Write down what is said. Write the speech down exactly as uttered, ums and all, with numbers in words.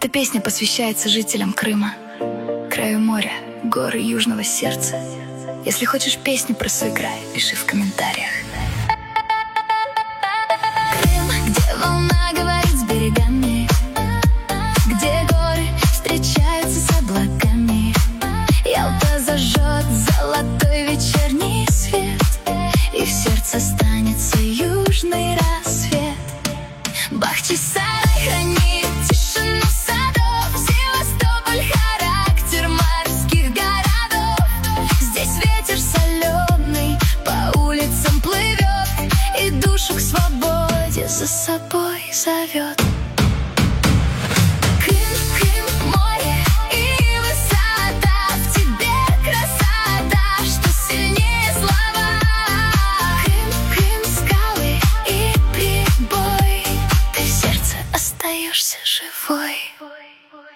Эта песня посвящается жителям Крыма, краю моря, горы южного сердца. Если хочешь песню про свой край, пиши в комментариях.